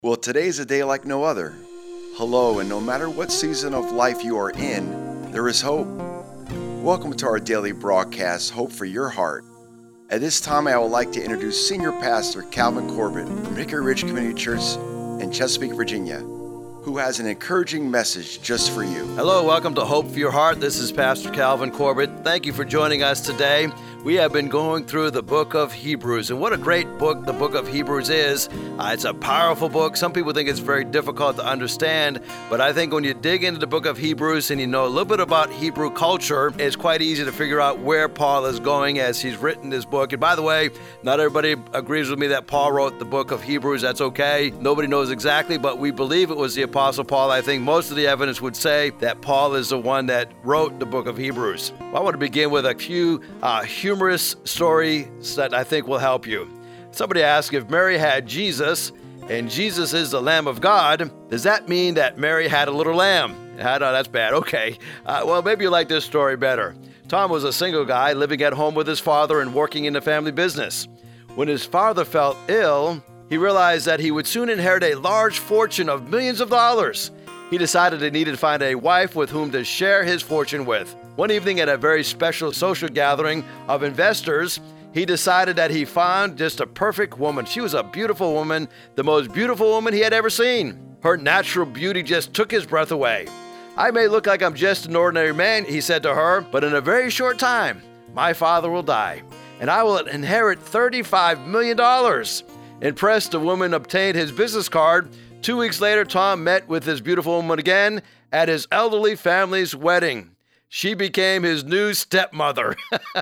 Well, today's a day like no other. Hello, and no matter what season of life you are in, there is hope. Welcome to our daily broadcast, Hope for Your Heart. At this time, I would like to introduce Senior Pastor Calvin Corbett from Hickory Ridge Community Church in Chesapeake, Virginia, who has an encouraging message just for you. Hello, welcome to Hope for Your Heart. This is Pastor Calvin Corbett. Thank you for joining us today. We have been going through the book of Hebrews, and what a great book the book of Hebrews is. It's a powerful book. Some people think it's very difficult to understand, but I think when you dig into the book of Hebrews and you know a little bit about Hebrew culture, it's quite easy to figure out where Paul is going as he's written this book. And by the way, not everybody agrees with me that Paul wrote the book of Hebrews. That's okay. Nobody knows exactly, but we believe it was the Apostle Paul. I think most of the evidence would say that Paul is the one that wrote the book of Hebrews. Well, I want to begin with a few humorous stories that I think will help you. Somebody asked, if Mary had Jesus and Jesus is the Lamb of God, does that mean that Mary had a little lamb? No, that's bad. Okay. Well, maybe you like this story better. Tom was a single guy living at home with his father and working in the family business. When his father fell ill, he realized that he would soon inherit a large fortune of millions of dollars. He decided he needed to find a wife with whom to share his fortune with. One evening at a very special social gathering of investors, he decided that he found just a perfect woman. She was a beautiful woman, the most beautiful woman he had ever seen. Her natural beauty just took his breath away. I may look like I'm just an ordinary man, he said to her, but in a very short time, my father will die, and I will inherit $35 million. Impressed, the woman obtained his business card. 2 weeks later, Tom met with this beautiful woman again at his elderly family's wedding. She became his new stepmother.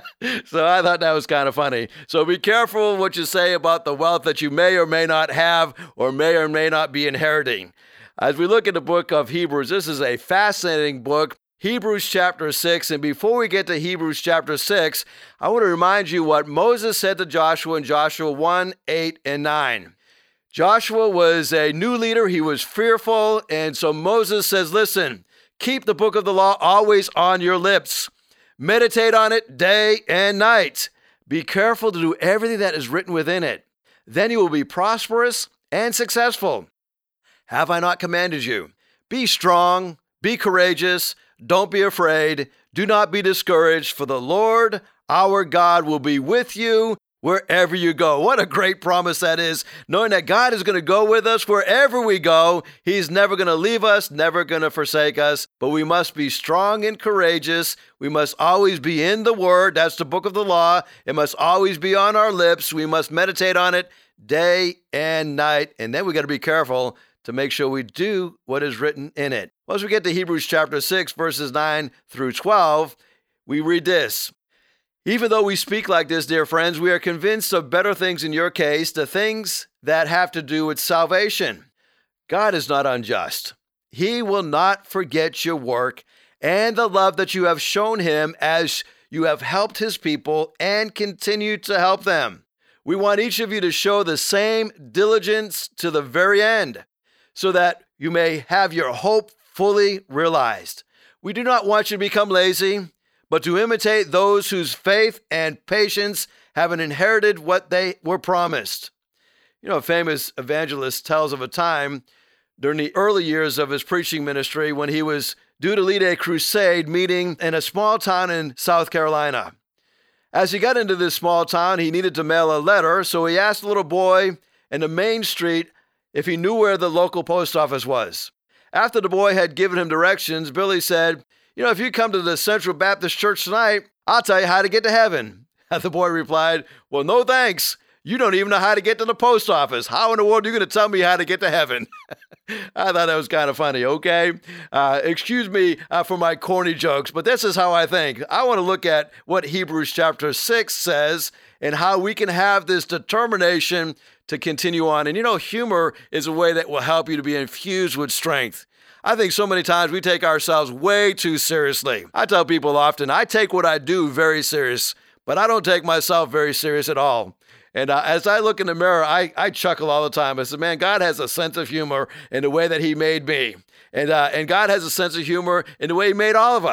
So I thought that was kind of funny. So be careful what you say about the wealth that you may or may not have or may not be inheriting. As we look at the book of Hebrews, this is a fascinating book, Hebrews chapter 6. And before we get to Hebrews chapter 6, I want to remind you what Moses said to Joshua in Joshua 1, 8, and 9. Joshua was a new leader. He was fearful. And so Moses says, listen, keep the book of the law always on your lips. Meditate on it day and night. Be careful to do everything that is written within it. Then you will be prosperous and successful. Have I not commanded you? Be strong, be courageous, don't be afraid, do not be discouraged, for the Lord our God will be with you wherever you go. What a great promise that is, knowing that God is going to go with us wherever we go. He's never going to leave us, never going to forsake us, but we must be strong and courageous. We must always be in the Word. That's the book of the law. It must always be on our lips. We must meditate on it day and night. And then we got to be careful to make sure we do what is written in it. Once we get to Hebrews chapter 6, verses 9 through 12, we read this. Even though we speak like this, dear friends, we are convinced of better things in your case, the things that have to do with salvation. God is not unjust. He will not forget your work and the love that you have shown him as you have helped his people and continue to help them. We want each of you to show the same diligence to the very end, so that you may have your hope fully realized. We do not want you to become lazy, but to imitate those whose faith and patience have inherited what they were promised. You know, a famous evangelist tells of a time during the early years of his preaching ministry when he was due to lead a crusade meeting in a small town in South Carolina. As he got into this small town, he needed to mail a letter, so he asked a little boy in the main street if he knew where the local post office was. After the boy had given him directions, Billy said, if you come to the Central Baptist Church tonight, I'll tell you how to get to heaven. And the boy replied, well, no thanks. You don't even know how to get to the post office. How in the world are you going to tell me how to get to heaven? I thought that was kind of funny, okay? Excuse me for my corny jokes, but this is how I think. I want to look at what Hebrews chapter 6 says and how we can have this determination to continue on. And humor is a way that will help you to be infused with strength. I think so many times we take ourselves way too seriously. I tell people often, I take what I do very serious, but I don't take myself very serious at all. And as I look in the mirror, I chuckle all the time. I say, man, God has a sense of humor in the way that he made me. And God has a sense of humor in the way he made all of us.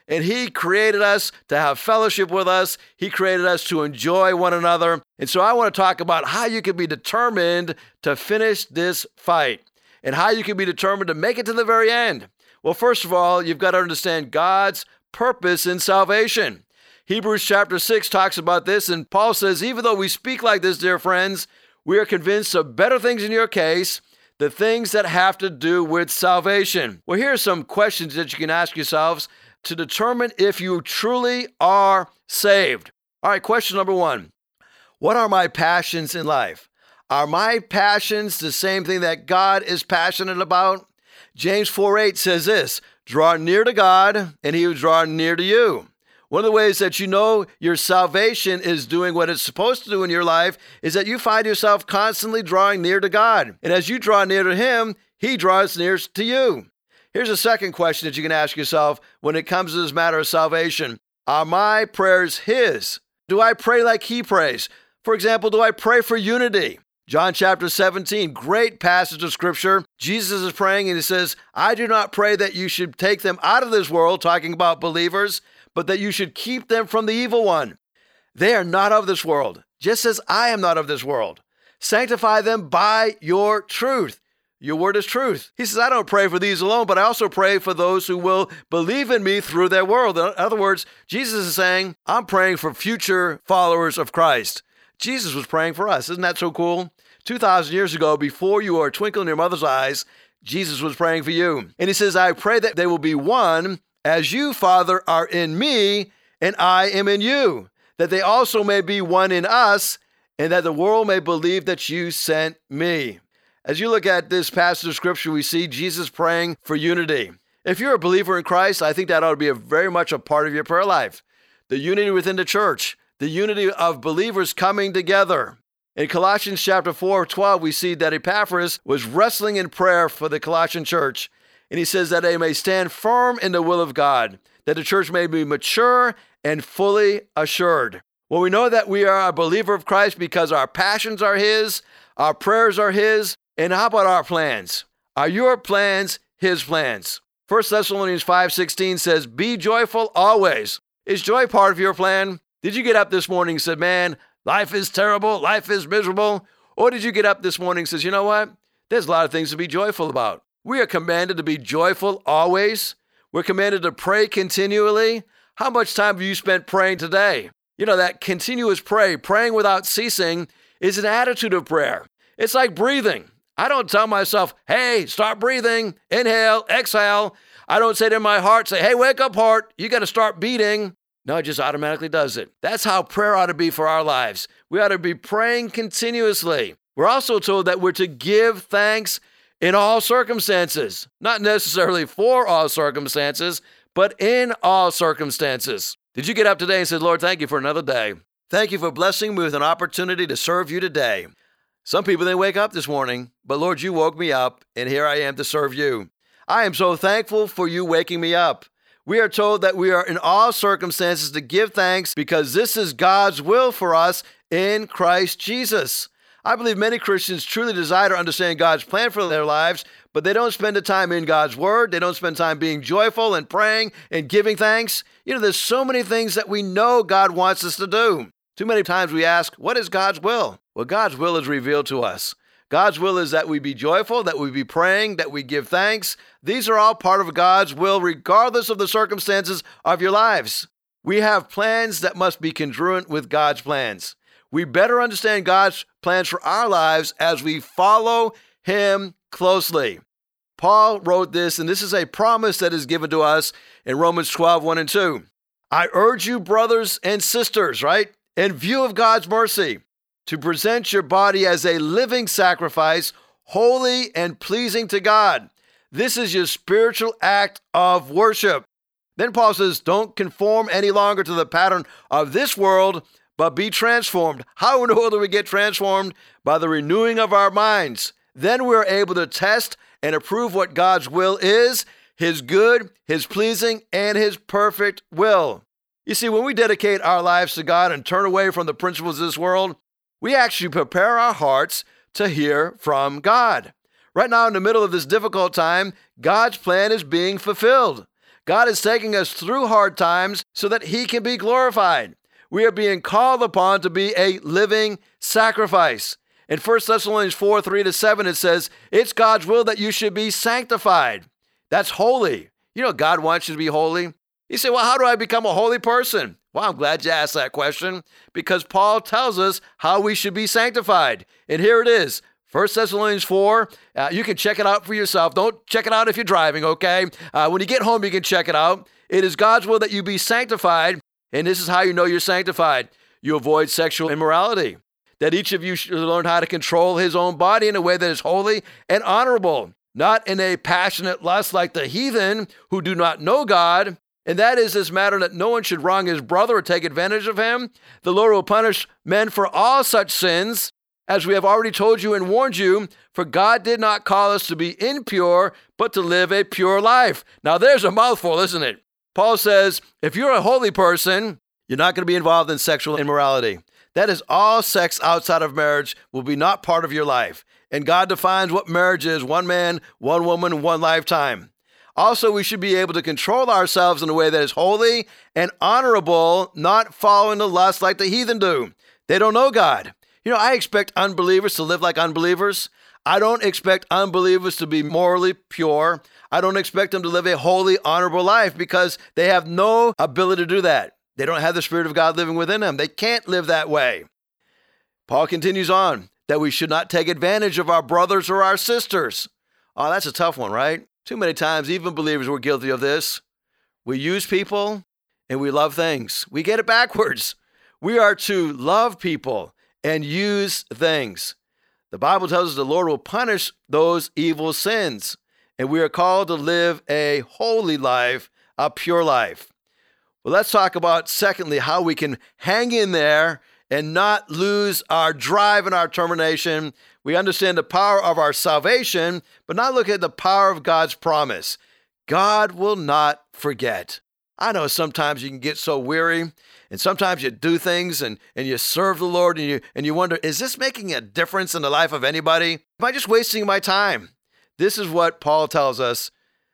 and He created us to have fellowship with us. He created us to enjoy one another. And so I want to talk about how you can be determined to finish this fight and how you can be determined to make it to the very end. Well, first of all, you've got to understand God's purpose in salvation. Hebrews chapter 6 talks about this, and Paul says, even though we speak like this, dear friends, we are convinced of better things in your case, the things that have to do with salvation. Well, here are some questions that you can ask yourselves to determine if you truly are saved. All right, question number 1. What are my passions in life? Are my passions the same thing that God is passionate about? James 4:8 says this, draw near to God, and He will draw near to you. One of the ways that you know your salvation is doing what it's supposed to do in your life is that you find yourself constantly drawing near to God. And as you draw near to Him, He draws near to you. Here's a second question that you can ask yourself when it comes to this matter of salvation. Are my prayers His? Do I pray like He prays? For example, do I pray for unity? John chapter 17, great passage of scripture. Jesus is praying and He says, I do not pray that you should take them out of this world, talking about believers, but that you should keep them from the evil one. They are not of this world, just as I am not of this world. Sanctify them by your truth. Your word is truth. He says, I don't pray for these alone, but I also pray for those who will believe in me through their word. In other words, Jesus is saying, I'm praying for future followers of Christ. Jesus was praying for us. Isn't that so cool? 2,000 years ago, before you were a twinkle in your mother's eyes, Jesus was praying for you. And He says, I pray that they will be one as you, Father, are in me and I am in you, that they also may be one in us, and that the world may believe that you sent me. As you look at this passage of scripture, we see Jesus praying for unity. If you're a believer in Christ, I think that ought to be very much a part of your prayer life. The unity within the church, the unity of believers coming together. In Colossians chapter 4:12, we see that Epaphras was wrestling in prayer for the Colossian church. And he says that they may stand firm in the will of God, that the church may be mature and fully assured. Well, we know that we are a believer of Christ because our passions are His, our prayers are His, and how about our plans? Are your plans His plans? 1 Thessalonians 5:16 says, be joyful always. Is joy part of your plan? Did you get up this morning and said, man, life is terrible, life is miserable? Or did you get up this morning and says, you know what? There's a lot of things to be joyful about. We are commanded to be joyful always. We're commanded to pray continually. How much time have you spent praying today? You know, that continuous praying without ceasing is an attitude of prayer. It's like breathing. I don't tell myself, hey, start breathing, inhale, exhale. I don't say to my heart, say, hey, wake up, heart, you got to start beating. No, it just automatically does it. That's how prayer ought to be for our lives. We ought to be praying continuously. We're also told that we're to give thanks in all circumstances, not necessarily for all circumstances, but in all circumstances. Did you get up today and say, Lord, thank you for another day. Thank you for blessing me with an opportunity to serve you today. Some people didn't wake up this morning, but Lord, you woke me up, and here I am to serve you. I am so thankful for you waking me up. We are told that we are in all circumstances to give thanks because this is God's will for us in Christ Jesus. I believe many Christians truly desire to understand God's plan for their lives, but they don't spend the time in God's word. They don't spend time being joyful and praying and giving thanks. You know, there's so many things that we know God wants us to do. Too many times we ask, what is God's will? Well, God's will is revealed to us. God's will is that we be joyful, that we be praying, that we give thanks. These are all part of God's will, regardless of the circumstances of your lives. We have plans that must be congruent with God's plans. We better understand God's plans for our lives as we follow Him closely. Paul wrote this, and this is a promise that is given to us in Romans 12:1 and 2. I urge you, brothers and sisters, right, in view of God's mercy, to present your body as a living sacrifice, holy and pleasing to God. This is your spiritual act of worship. Then Paul says, don't conform any longer to the pattern of this world, but be transformed. How in the world do we get transformed? By the renewing of our minds. Then we're able to test and approve what God's will is, His good, His pleasing, and His perfect will. You see, when we dedicate our lives to God and turn away from the principles of this world, we actually prepare our hearts to hear from God. Right now, in the middle of this difficult time, God's plan is being fulfilled. God is taking us through hard times so that he can be glorified. We are being called upon to be a living sacrifice. In 1 Thessalonians 4, 3-7, it says, it's God's will that you should be sanctified. That's holy. You know, God wants you to be holy. You say, well, how do I become a holy person? Well, I'm glad you asked that question because Paul tells us how we should be sanctified. And here it is. 1 Thessalonians 4, you can check it out for yourself. Don't check it out if you're driving, okay? When you get home, you can check it out. It is God's will that you be sanctified, and this is how you know you're sanctified. You avoid sexual immorality, that each of you should learn how to control his own body in a way that is holy and honorable, not in a passionate lust like the heathen who do not know God. And that is this matter that no one should wrong his brother or take advantage of him. The Lord will punish men for all such sins, as we have already told you and warned you, for God did not call us to be impure, but to live a pure life. Now there's a mouthful, isn't it? Paul says, if you're a holy person, you're not going to be involved in sexual immorality. That is, all sex outside of marriage will be not part of your life. And God defines what marriage is: one man, one woman, one lifetime. Also, we should be able to control ourselves in a way that is holy and honorable, not following the lust like the heathen do. They don't know God. You know, I expect unbelievers to live like unbelievers. I don't expect unbelievers to be morally pure. I don't expect them to live a holy, honorable life because they have no ability to do that. They don't have the Spirit of God living within them. They can't live that way. Paul continues on that we should not take advantage of our brothers or our sisters. Oh, that's a tough one, right? Too many times, even believers were guilty of this. We use people and we love things. We get it backwards. We are to love people and use things. The Bible tells us the Lord will punish those evil sins, and we are called to live a holy life, a pure life. Well, let's talk about, secondly, how we can hang in there and not lose our drive and our determination. We understand the power of our salvation, but not look at the power of God's promise. God will not forget. I know sometimes you can get so weary, and sometimes you do things and you serve the Lord and you wonder, is this making a difference in the life of anybody? Am I just wasting my time? This is what Paul tells us.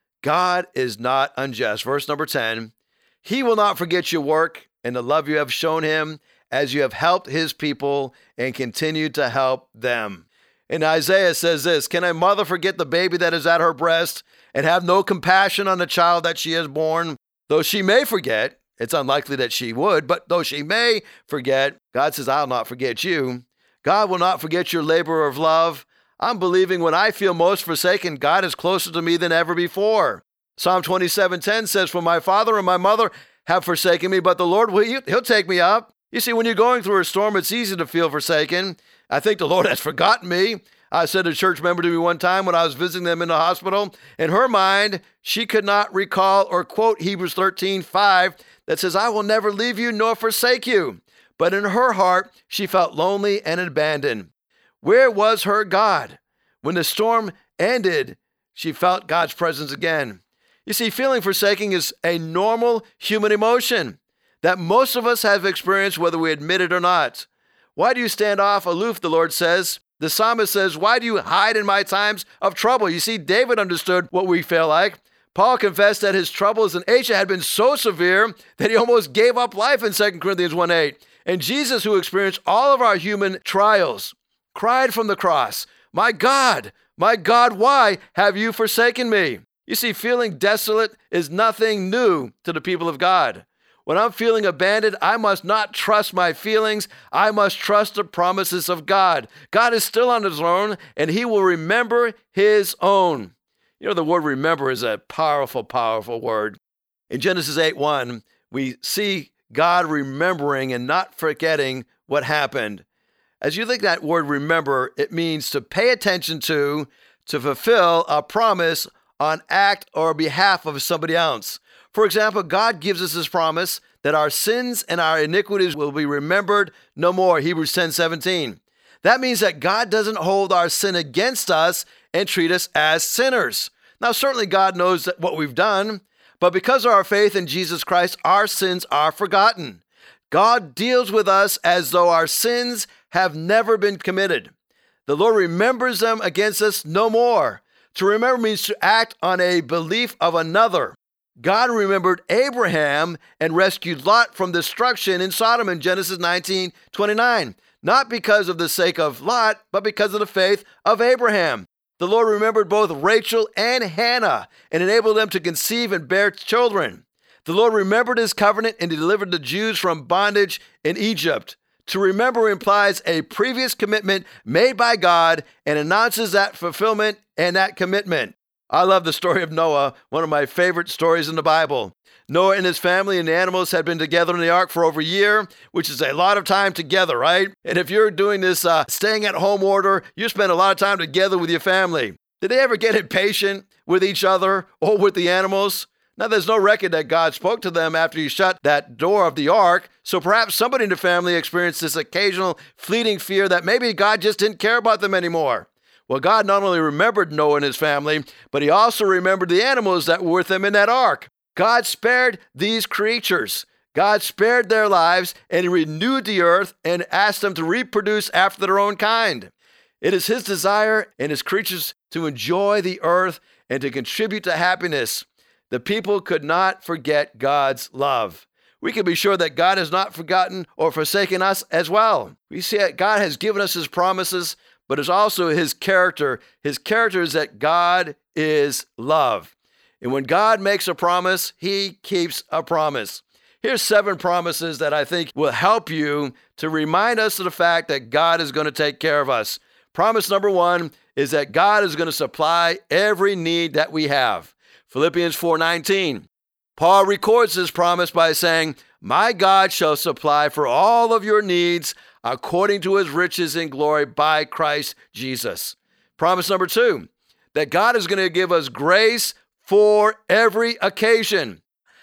God is not unjust. Verse number 10, he will not forget your work and the love you have shown him as you have helped his people and continue to help them. And Isaiah says this, can a mother forget the baby that is at her breast and have no compassion on the child that she has born? Though she may forget, it's unlikely that she would, but though she may forget, God says, I'll not forget you. God will not forget your labor of love. I'm believing when I feel most forsaken, God is closer to me than ever before. Psalm 27:10 says, for my father and my mother have forsaken me, but the Lord, he'll take me up. You see, when you're going through a storm, it's easy to feel forsaken. I think the Lord has forgotten me. I said a church member to me one time when I was visiting them in the hospital, in her mind, she could not recall or quote Hebrews 13:5 that says, I will never leave you nor forsake you. But in her heart, she felt lonely and abandoned. Where was her God? When the storm ended, she felt God's presence again. You see, feeling forsaken is a normal human emotion that most of us have experienced whether we admit it or not. Why do you stand off aloof, the Lord says? The psalmist says, why do you hide in my times of trouble? You see, David understood what we feel like. Paul confessed that his troubles in Asia had been so severe that he almost gave up life in 2 Corinthians 1:8. And Jesus, who experienced all of our human trials, cried from the cross, my God, why have you forsaken me? You see, feeling desolate is nothing new to the people of God. When I'm feeling abandoned, I must not trust my feelings. I must trust the promises of God. God is still on the throne, and he will remember his own. You know, the word remember is a powerful, powerful word. In Genesis 8:1, we see God remembering and not forgetting what happened. As you think that word remember, it means to pay attention to fulfill a promise on act or behalf of somebody else. For example, God gives us his promise that our sins and our iniquities will be remembered no more, Hebrews 10:17. That means that God doesn't hold our sin against us and treat us as sinners. Now, certainly God knows what we've done, but because of our faith in Jesus Christ, our sins are forgotten. God deals with us as though our sins have never been committed. The Lord remembers them against us no more. To remember means to act on a belief of another. God remembered Abraham and rescued Lot from destruction in Sodom in Genesis 19:29, not because of the sake of Lot, but because of the faith of Abraham. The Lord remembered both Rachel and Hannah and enabled them to conceive and bear children. The Lord remembered his covenant and delivered the Jews from bondage in Egypt. To remember implies a previous commitment made by God and announces that fulfillment and that commitment. I love the story of Noah, one of my favorite stories in the Bible. Noah and his family and the animals had been together in the ark for over a year, which is a lot of time together, right? And if you're doing this staying at home order, you spend a lot of time together with your family. Did they ever get impatient with each other or with the animals? Now, there's no record that God spoke to them after he shut that door of the ark, so perhaps somebody in the family experienced this occasional fleeting fear that maybe God just didn't care about them anymore. Well, God not only remembered Noah and his family, but he also remembered the animals that were with him in that ark. God spared these creatures. God spared their lives and renewed the earth and asked them to reproduce after their own kind. It is his desire and his creatures to enjoy the earth and to contribute to happiness. The people could not forget God's love. We can be sure that God has not forgotten or forsaken us as well. We see that God has given us his promises, but it's also his character. His character is that God is love. And when God makes a promise, he keeps a promise. Here's 7 promises that I think will help you to remind us of the fact that God is going to take care of us. Promise number 1 is that God is going to supply every need that we have. Philippians 4:19. Paul records this promise by saying, "My God shall supply for all of your needs according to his riches in glory by Christ Jesus." Promise number 2, that God is going to give us grace for every occasion.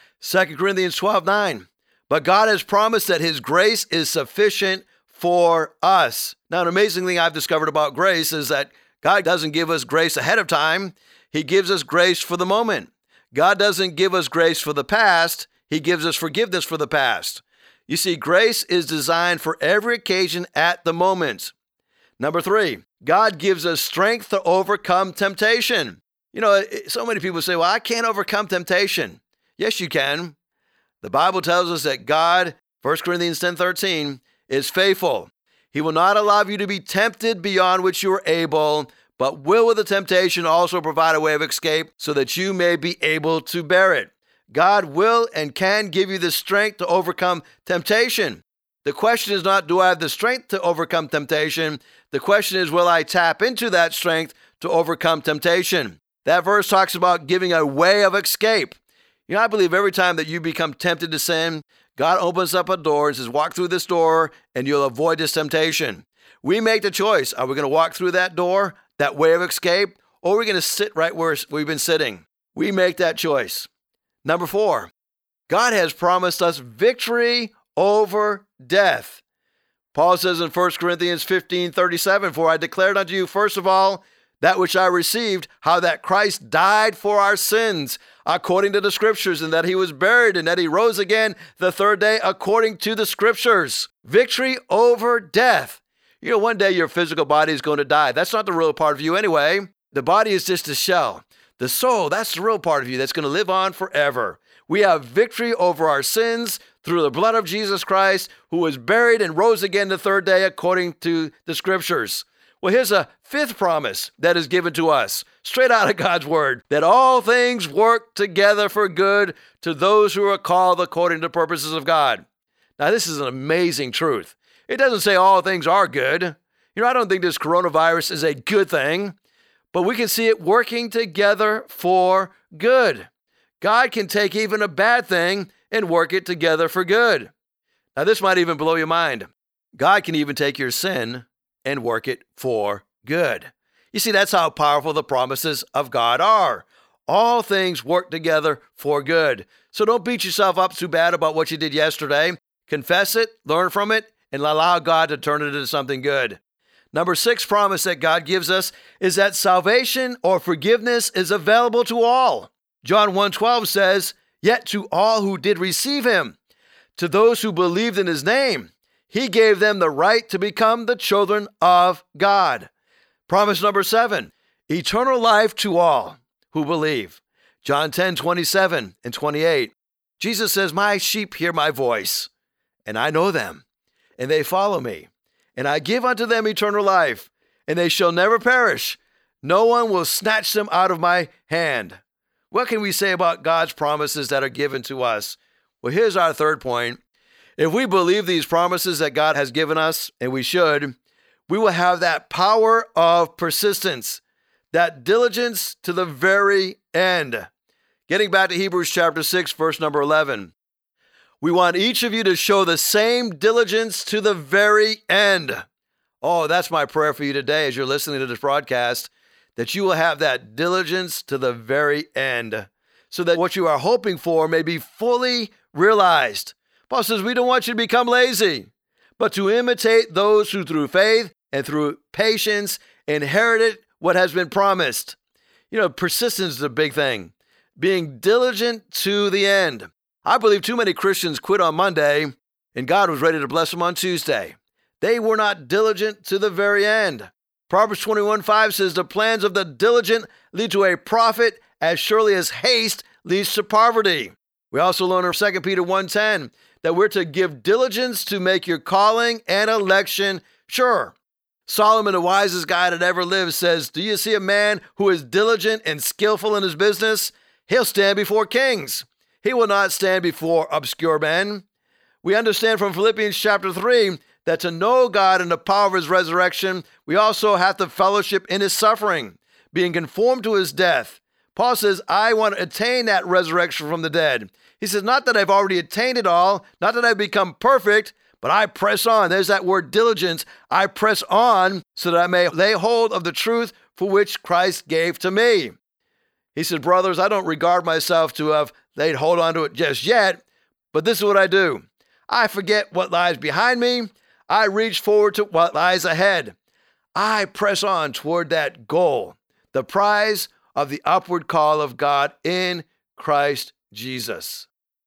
2 Corinthians 12:9. But God has promised that his grace is sufficient for us. Now, an amazing thing I've discovered about grace is that God doesn't give us grace ahead of time. He gives us grace for the moment. God doesn't give us grace for the past. He gives us forgiveness for the past. You see, grace is designed for every occasion at the moment. Number 3, God gives us strength to overcome temptation. You know, so many people say, well, I can't overcome temptation. Yes, you can. The Bible tells us that God, 1 Corinthians 10:13, is faithful. He will not allow you to be tempted beyond which you are able, but will with the temptation also provide a way of escape so that you may be able to bear it. God will and can give you the strength to overcome temptation. The question is not, do I have the strength to overcome temptation? The question is, will I tap into that strength to overcome temptation? That verse talks about giving a way of escape. You know, I believe every time that you become tempted to sin, God opens up a door and says, walk through this door and you'll avoid this temptation. We make the choice. Are we going to walk through that door, that way of escape, or are we going to sit right where we've been sitting? We make that choice. Number 4, God has promised us victory over death. Paul says in 1 Corinthians 15:37, "For I declared unto you, first of all, that which I received, how that Christ died for our sins, according to the Scriptures, and that he was buried, and that he rose again the third day, according to the Scriptures." Victory over death. You know, one day your physical body is going to die. That's not the real part of you anyway. The body is just a shell. The soul, that's the real part of you that's going to live on forever. We have victory over our sins through the blood of Jesus Christ, who was buried and rose again the third day according to the Scriptures. Well, here's a 5th promise that is given to us, straight out of God's Word, that all things work together for good to those who are called according to the purposes of God. Now, this is an amazing truth. It doesn't say all things are good. You know, I don't think this coronavirus is a good thing, but we can see it working together for good. God can take even a bad thing and work it together for good. Now, this might even blow your mind. God can even take your sin and work it for good. You see, that's how powerful the promises of God are. All things work together for good. So don't beat yourself up too bad about what you did yesterday. Confess it, learn from it, and allow God to turn it into something good. Number 6 promise that God gives us is that salvation or forgiveness is available to all. John 1:12 says, "Yet to all who did receive him, to those who believed in his name, he gave them the right to become the children of God." Promise number 7, eternal life to all who believe. John 10:27 and 28. Jesus says, "My sheep hear my voice, and I know them, and they follow me. And I give unto them eternal life, and they shall never perish. No one will snatch them out of my hand." What can we say about God's promises that are given to us? Well, here's our third point. If we believe these promises that God has given us, and we should, we will have that power of persistence, that diligence to the very end. Getting back to Hebrews chapter 6, verse number 11. We want each of you to show the same diligence to the very end. Oh, that's my prayer for you today as you're listening to this broadcast, that you will have that diligence to the very end, so that what you are hoping for may be fully realized. Paul says we don't want you to become lazy, but to imitate those who through faith and through patience inherited what has been promised. Persistence is a big thing. Being diligent to the end. I believe too many Christians quit on Monday, and God was ready to bless them on Tuesday. They were not diligent to the very end. Proverbs 21:5 says, "The plans of the diligent lead to a profit as surely as haste leads to poverty." We also learn in 2 Peter 1:10 that we're to give diligence to make your calling and election sure. Solomon, the wisest guy that ever lived, says, "Do you see a man who is diligent and skillful in his business? He'll stand before kings. He will not stand before obscure men." We understand from Philippians chapter 3 that to know God and the power of his resurrection, we also have to fellowship in his suffering, being conformed to his death. Paul says, I want to attain that resurrection from the dead. He says, not that I've already attained it all, not that I've become perfect, but I press on. There's that word diligence. I press on so that I may lay hold of the truth for which Christ gave to me. He said, brothers, I don't regard myself to have laid hold on to it just yet, but this is what I do. I forget what lies behind me. I reach forward to what lies ahead. I press on toward that goal, the prize of the upward call of God in Christ Jesus.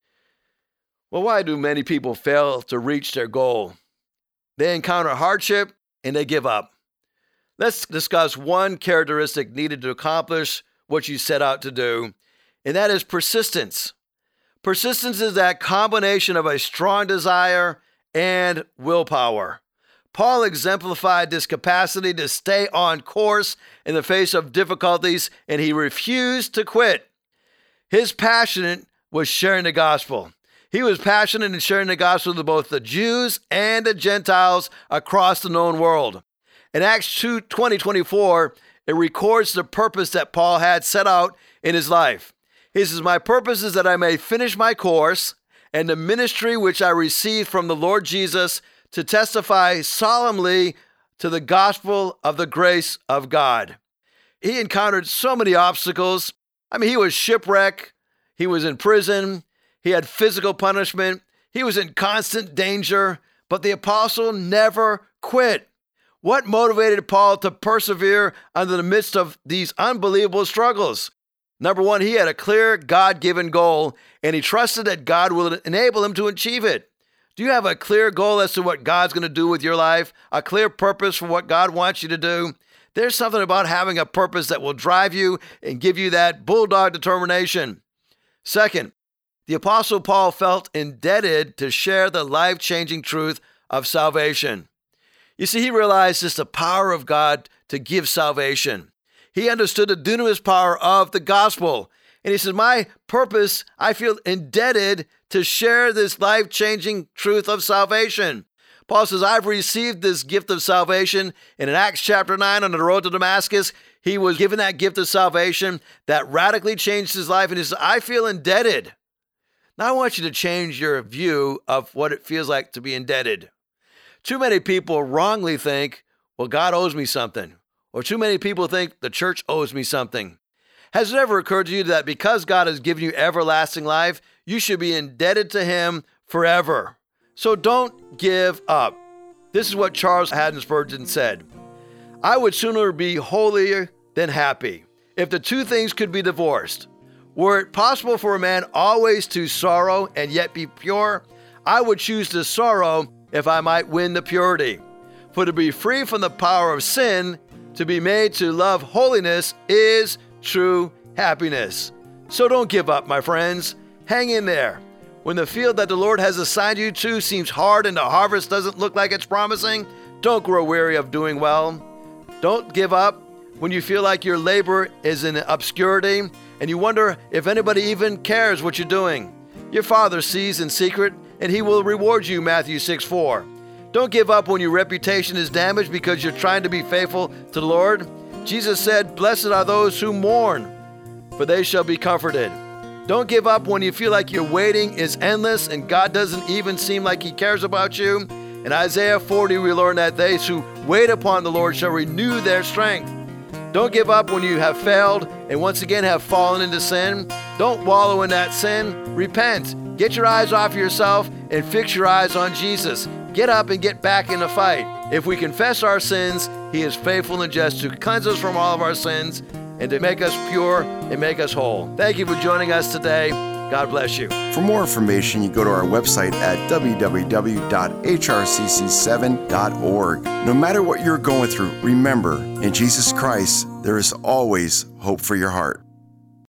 Well, why do many people fail to reach their goal? They encounter hardship and they give up. Let's discuss one characteristic needed to accomplish what you set out to do, and that is persistence. Persistence is that combination of a strong desire and willpower. Paul exemplified this capacity to stay on course in the face of difficulties, and he refused to quit. His passion was sharing the gospel. He was passionate in sharing the gospel to both the Jews and the Gentiles across the known world. In Acts 20:24, it records the purpose that Paul had set out in his life. He says, my purpose is that I may finish my course and the ministry which I received from the Lord Jesus to testify solemnly to the gospel of the grace of God. He encountered so many obstacles. He was shipwrecked. He was in prison. He had physical punishment. He was in constant danger, but the apostle never quit. What motivated Paul to persevere under the midst of these unbelievable struggles? Number one, he had a clear God-given goal, and he trusted that God will enable him to achieve it. Do you have a clear goal as to what God's going to do with your life? A clear purpose for what God wants you to do? There's something about having a purpose that will drive you and give you that bulldog determination. Second, the Apostle Paul felt indebted to share the life-changing truth of salvation. You see, he realized it's the power of God to give salvation. He understood the dunamis power of the gospel. And he says, my purpose, I feel indebted to share this life-changing truth of salvation. Paul says, I've received this gift of salvation. And in Acts chapter 9, on the road to Damascus, he was given that gift of salvation that radically changed his life. And he says, I feel indebted. Now I want you to change your view of what it feels like to be indebted. Too many people wrongly think, well, God owes me something. Or too many people think the church owes me something. Has it ever occurred to you that because God has given you everlasting life, you should be indebted to him forever? So don't give up. This is what Charles Haddon Spurgeon said. I would sooner be holier than happy if the two things could be divorced. Were it possible for a man always to sorrow and yet be pure, I would choose to sorrow if I might win the purity. For to be free from the power of sin, to be made to love holiness is true happiness. So don't give up, my friends. Hang in there. When the field that the Lord has assigned you to seems hard and the harvest doesn't look like it's promising, don't grow weary of doing well. Don't give up when you feel like your labor is in obscurity and you wonder if anybody even cares what you're doing. Your Father sees in secret and He will reward you, Matthew 6:4. Don't give up when your reputation is damaged because you're trying to be faithful to the Lord. Jesus said, "Blessed are those who mourn, for they shall be comforted." Don't give up when you feel like your waiting is endless and God doesn't even seem like He cares about you. In Isaiah 40, we learn that they who wait upon the Lord shall renew their strength. Don't give up when you have failed and once again have fallen into sin. Don't wallow in that sin. Repent. Get your eyes off yourself and fix your eyes on Jesus. Get up and get back in the fight. If we confess our sins, He is faithful and just to cleanse us from all of our sins and to make us pure and make us whole. Thank you for joining us today. God bless you. For more information, you go to our website at www.hrcc7.org. No matter what you're going through, remember, in Jesus Christ, there is always hope for your heart.